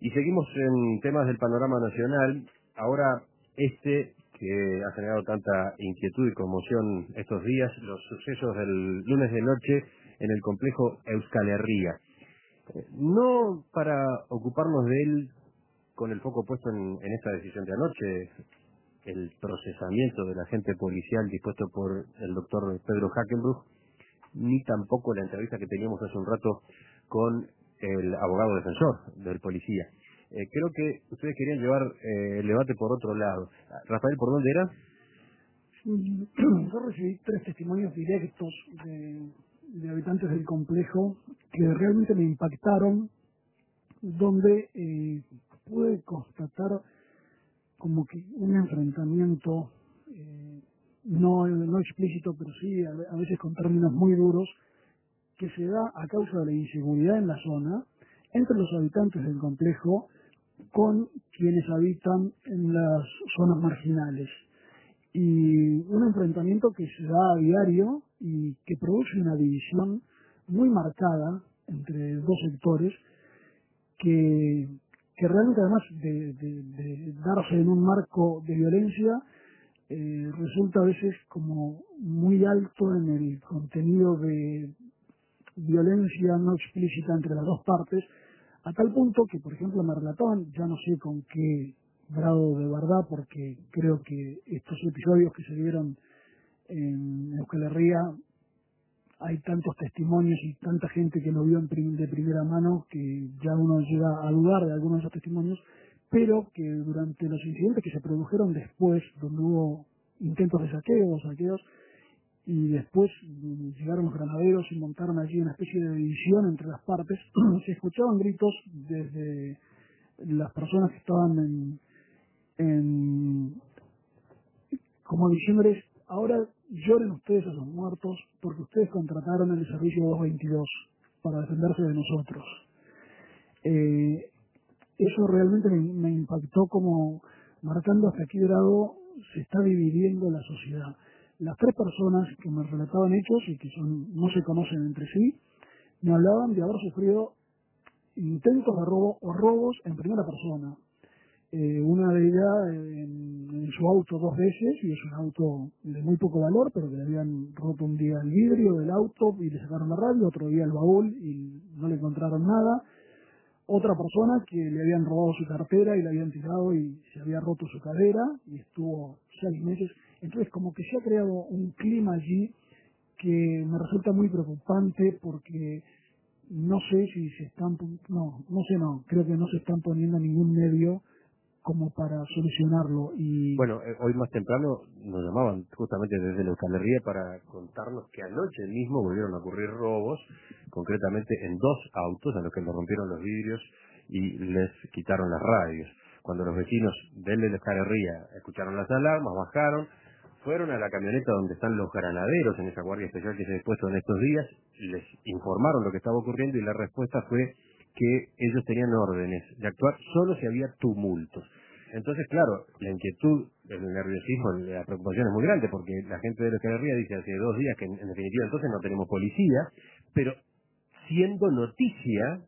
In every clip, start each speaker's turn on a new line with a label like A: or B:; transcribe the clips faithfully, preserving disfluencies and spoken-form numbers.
A: Y seguimos en temas del panorama nacional. Ahora este que ha generado tanta inquietud y conmoción estos días, los sucesos del lunes de noche en el complejo Euskal Herria. Eh, no para ocuparnos de él con el foco puesto en, en esta decisión de anoche, el procesamiento del agente policial dispuesto por el doctor Pedro Hackenbruch, ni tampoco la entrevista que teníamos hace un rato con el abogado defensor del policía. Eh, creo que ustedes querían llevar eh, el debate por otro lado. Rafael, ¿por dónde era?
B: Yo recibí tres testimonios directos de, de habitantes del complejo que realmente me impactaron, donde eh, pude constatar como que un enfrentamiento eh, no, no explícito, pero sí a, a veces con términos muy duros, que se da a causa de la inseguridad en la zona entre los habitantes del complejo con quienes habitan en las zonas marginales. Y un enfrentamiento que se da a diario y que produce una división muy marcada entre dos sectores que, que realmente, además de, de, de darse en un marco de violencia, eh, resulta a veces como muy alto en el contenido de violencia no explícita entre las dos partes, a tal punto que, por ejemplo, me relataban, ya no sé con qué grado de verdad, porque creo que estos episodios que se dieron en Euskal Herria, hay tantos testimonios y tanta gente que lo vio en prim de primera mano que ya uno llega a dudar de algunos de esos testimonios, pero que durante los incidentes que se produjeron después, donde hubo intentos de saqueo, saqueos, y después llegaron los granaderos y montaron allí una especie de división entre las partes, se escuchaban gritos desde las personas que estaban en, en como diciéndoles: ahora lloren ustedes a sus muertos porque ustedes contrataron el servicio doscientos veintidós para defenderse de nosotros. Eh, eso realmente me, me impactó, como marcando hasta qué grado se está dividiendo la sociedad. Las tres personas que me relataban hechos y que son, no se conocen entre sí, me hablaban de haber sufrido intentos de robo o robos en primera persona. Eh, una de ellas en, en su auto dos veces, y es un auto de muy poco valor, pero que le habían roto un día el vidrio del auto y le sacaron la radio, otro día el baúl y no le encontraron nada. Otra persona que le habían robado su cartera y le habían tirado y se había roto su cadera y estuvo seis meses. Entonces, como que se ha creado un clima allí que me resulta muy preocupante, porque no sé si se están, no, no sé, no, creo que no se están poniendo ningún medio como para solucionarlo. Y
A: Bueno, eh, hoy más temprano nos llamaban justamente desde la Euskal Herria para contarnos que anoche mismo volvieron a ocurrir robos, concretamente en dos autos a los que les rompieron los vidrios y les quitaron las radios. Cuando los vecinos del de la Euskal Herria escucharon las alarmas, bajaron, fueron a la camioneta donde están los granaderos en esa guardia especial que se ha dispuesto en estos días, les informaron lo que estaba ocurriendo y la respuesta fue que ellos tenían órdenes de actuar solo si había tumultos. Entonces, claro, la inquietud, el nerviosismo, la preocupación es muy grande, porque la gente de la Euskal Herria dice hace dos días que en, en definitiva entonces no tenemos policía, pero siendo noticia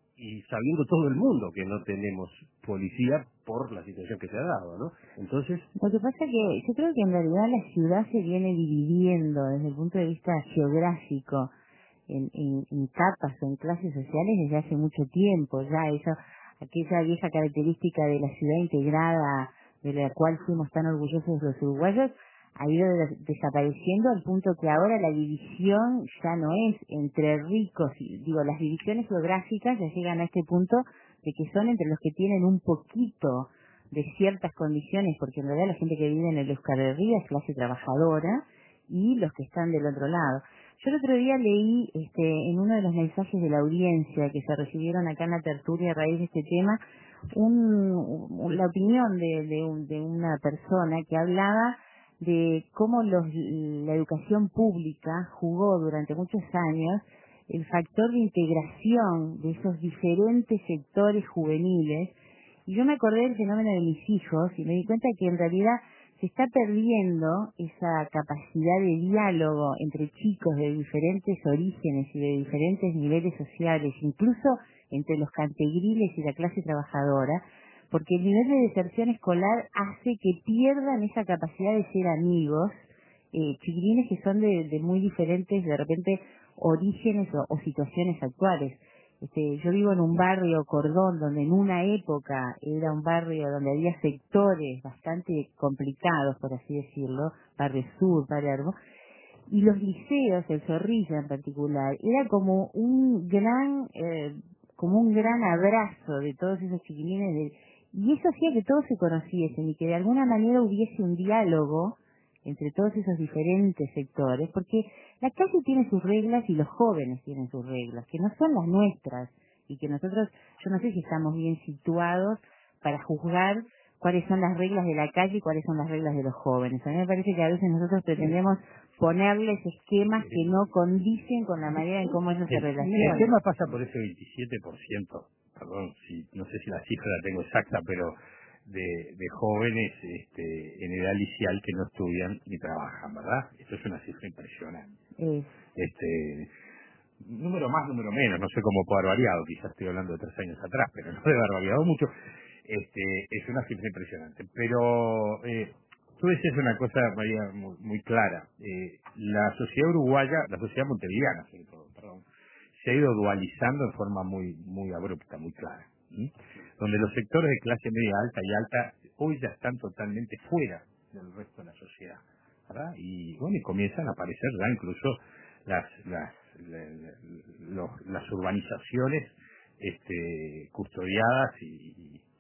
A: y sabiendo todo el mundo que no tenemos policía por la situación que se ha dado, ¿no? Entonces,
C: lo que pasa que yo creo que en realidad la ciudad se viene dividiendo desde el punto de vista geográfico en, en, en capas o en clases sociales desde hace mucho tiempo. Ya eso, aquella vieja característica de la ciudad integrada, de la cual fuimos tan orgullosos los uruguayos, ha ido des desapareciendo al punto que ahora la división ya no es entre ricos, digo, las divisiones geográficas ya llegan a este punto de que son entre los que tienen un poquito de ciertas condiciones, porque en realidad la gente que vive en el Euskal Herria es clase trabajadora, y los que están del otro lado. Yo el otro día leí este, en uno de los mensajes de la audiencia que se recibieron acá en la tertulia a raíz de este tema, un, un, la opinión de, de, un, de una persona que hablaba de cómo los, la educación pública jugó durante muchos años el factor de integración de esos diferentes sectores juveniles. Y yo me acordé del fenómeno de mis hijos y me di cuenta que en realidad se está perdiendo esa capacidad de diálogo entre chicos de diferentes orígenes y de diferentes niveles sociales, incluso entre los cantegriles y la clase trabajadora, porque el nivel de deserción escolar hace que pierdan esa capacidad de ser amigos, eh, chiquilines que son de, de muy diferentes, de repente, orígenes o, o situaciones actuales. Este, yo vivo en un barrio, Cordón, donde en una época era un barrio donde había sectores bastante complicados, por así decirlo, barrio sur, Palermo, y los liceos, el Zorrilla en particular, era como un gran, eh, como un gran abrazo de todos esos chiquilines, de, y eso hacía que todos se conociesen y que de alguna manera hubiese un diálogo entre todos esos diferentes sectores, porque la calle tiene sus reglas y los jóvenes tienen sus reglas, que no son las nuestras, y que nosotros, yo no sé si estamos bien situados para juzgar cuáles son las reglas de la calle y cuáles son las reglas de los jóvenes. A mí me parece que a veces nosotros pretendemos ponerles esquemas que no condicen con la manera en cómo ellos se
A: El,
C: relacionan.
A: el tema pasa por ese veintisiete por ciento, perdón, si, no sé si la cifra la tengo exacta, pero de, de jóvenes este, en edad licial que no estudian ni trabajan, ¿verdad? Esto es una cifra impresionante.
C: Es,
A: Este, número más, número menos, no sé cómo puede haber variado, quizás estoy hablando de tres años atrás, pero no debe haber variado mucho. Este, es una cifra impresionante. Pero eh, tú decías una cosa, María, muy, muy clara. Eh, la sociedad uruguaya, la sociedad montevideana sobre todo, perdón, se ha ido dualizando en forma muy muy abrupta, muy clara. ¿sí? Donde los sectores de clase media alta y alta hoy ya están totalmente fuera del resto de la sociedad, ¿verdad? Y bueno, y comienzan a aparecer ya incluso las las la- la- los- las urbanizaciones este, custodiadas y, y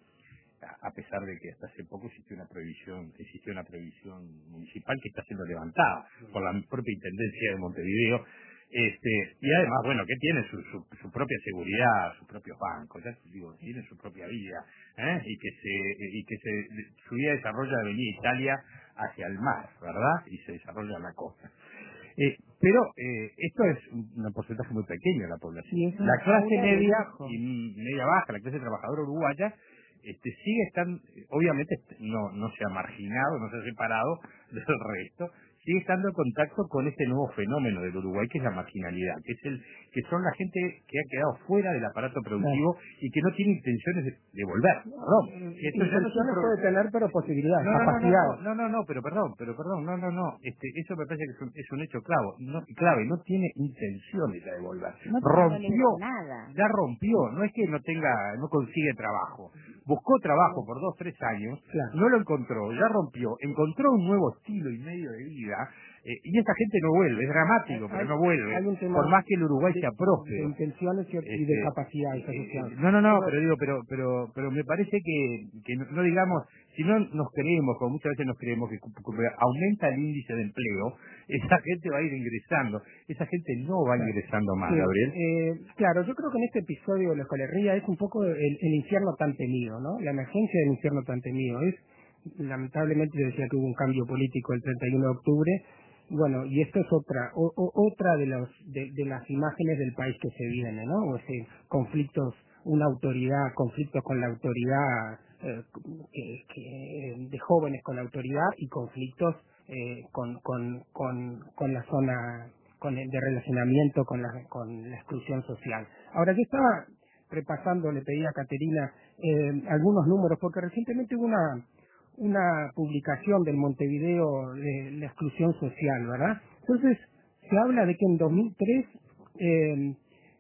A: a a pesar de que hasta hace poco existió una prohibición, existió una prohibición municipal que está siendo levantada por la propia Intendencia de Montevideo, este, y además, bueno, que tienen su, su, su propia seguridad, sus propios bancos, ya digo, tienen su propia vida, ¿eh? y que se, y que se, su vida desarrolla de Avenida Italia hacia el mar, ¿verdad? Y se desarrolla en la costa. Eh, pero eh, esto es un, un porcentaje muy pequeño de la población.
C: y es
A: La
C: una
A: clase
C: jaula de
A: media
C: lujo.
A: y media baja, la clase trabajadora uruguaya, este sigue estando, obviamente no no se ha marginado, no se ha separado del resto, sigue estando en contacto con este nuevo fenómeno del Uruguay que es la marginalidad, que es el que son la gente que ha quedado fuera del aparato productivo y que no tiene intenciones de, de volver. Perdón, y esto ya no es un
B: Intenciones
A: pro-
B: puede tener, pero posibilidades,
A: no, no, no, no,
B: capacidades.
A: no, no, no, pero perdón, pero perdón, no, no, no, este, eso me parece que es un, es un hecho clave, no, clave, no tiene intenciones de devolver,
C: No, porque no
A: rompió,
C: logra nada.
A: ya rompió, no es que no tenga, no consigue trabajo, buscó trabajo por dos, tres años,
B: Claro.
A: no lo encontró, ya rompió, encontró un nuevo estilo y medio de vida, eh, y esta gente no vuelve, es dramático,
B: Hay,
A: pero no vuelve,
B: hay un tema
A: por más que el Uruguay
B: de,
A: sea
B: de
A: próspero.
B: intenciones y, y de
A: Este,
B: capacidades
A: eh,
B: asociadas.
A: no, no, no, pero digo, pero, pero, pero me parece que, que no, no digamos, si no nos creemos, como muchas veces nos creemos que cu- cu- aumenta el índice de empleo, esa gente va a ir ingresando, esa gente no va
B: Claro.
A: ingresando más,
B: Sí,
A: Gabriel.
B: eh, claro, yo creo que en este episodio de la escolería es un poco el, el infierno tan temido, ¿no? La emergencia del infierno tan temido. Es, lamentablemente, yo decía que hubo un cambio político el treinta y uno de octubre, bueno, y esto es otra o, o- otra de, los, de, de las imágenes del país que se viene, ¿no? O ese conflictos, una autoridad, conflictos con la autoridad, eh, que, que- de jóvenes con la autoridad y conflictos eh, con, con, con, con la zona con el- de relacionamiento con la, con la exclusión social. Ahora, yo estaba repasando, le pedí a Caterina eh, algunos números, porque recientemente hubo una una publicación del Montevideo de la exclusión social, ¿verdad? Entonces, se habla de que en dos mil tres, eh,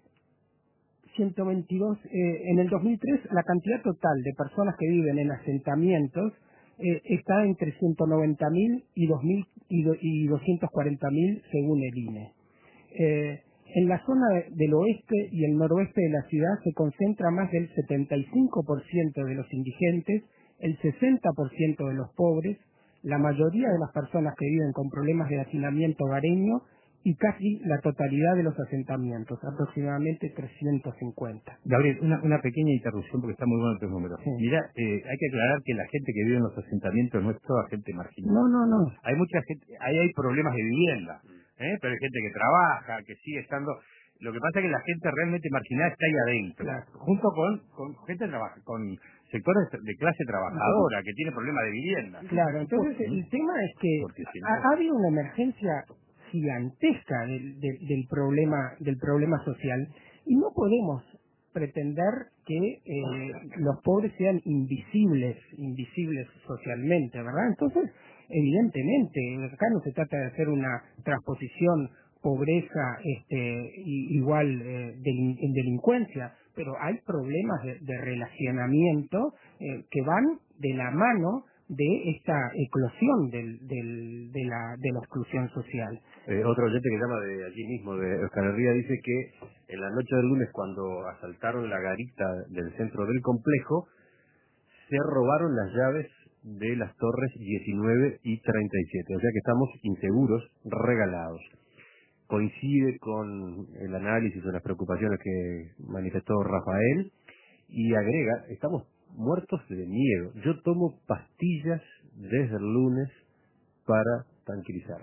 B: ciento veintidós, eh, en el dos mil tres la cantidad total de personas que viven en asentamientos eh, está entre ciento noventa mil y dos mil y, do- y doscientos cuarenta mil según el I N E. Eh, en la zona de- del oeste y el noroeste de la ciudad se concentra más del setenta y cinco por ciento de los indigentes, el sesenta por ciento de los pobres, la mayoría de las personas que viven con problemas de hacinamiento hogareño y casi la totalidad de los asentamientos, aproximadamente trescientos cincuenta.
A: Gabriel, una, una pequeña interrupción porque está muy bueno tus números.
B: Sí.
A: Mira, eh, hay que aclarar que la gente que vive en los asentamientos no es toda gente marginal.
B: No, no, no.
A: Hay mucha gente, ahí hay problemas de vivienda, ¿eh? Pero hay gente que trabaja, que sigue estando. Lo que pasa es que la gente realmente marginal está ahí adentro,
B: Claro.
A: junto con, con gente trabaja, con sectores de clase trabajadora que tiene problemas de vivienda.
B: Claro, entonces
A: ¿Mm?
B: el tema es que
A: Porque si no-
B: ha, ha habido una emergencia gigantesca del, del, del problema del problema social y no podemos
D: pretender que eh, los pobres sean invisibles, invisibles socialmente, ¿verdad? Entonces, evidentemente, acá no se trata de hacer una transposición pobreza este, y, igual eh, delin en delincuencia, pero hay problemas de, de relacionamiento eh, que van de la mano de esta eclosión del, del, de, la, de la exclusión social.
A: Eh, otro oyente que llama de allí mismo, de Euskal Herria, dice que en la noche del lunes, cuando asaltaron la garita del centro del complejo, se robaron las llaves de las torres diecinueve y treinta y siete, o sea que estamos inseguros, regalados. Coincide con el análisis o las preocupaciones que manifestó Rafael y agrega, estamos muertos de miedo. Yo tomo pastillas desde el lunes para tranquilizarme.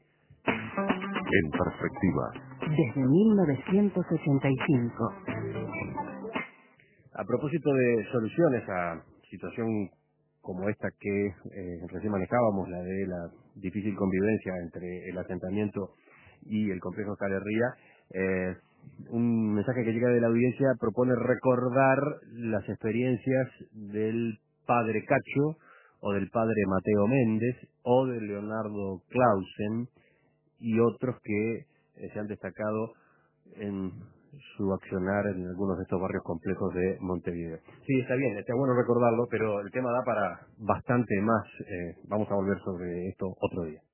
E: En perspectiva.
C: Desde mil novecientos ochenta y cinco.
A: A propósito de soluciones a situación como esta que eh, recién manejábamos, la de la difícil convivencia entre el asentamiento y el complejo Euskal Herria, eh, un mensaje que llega de la audiencia propone recordar las experiencias del padre Cacho o del padre Mateo Méndez o de Leonardo Clausen y otros que eh, se han destacado en su accionar en algunos de estos barrios complejos de Montevideo. Sí, está bien, está bueno recordarlo, pero el tema da para bastante más. Eh, vamos a volver sobre esto otro día.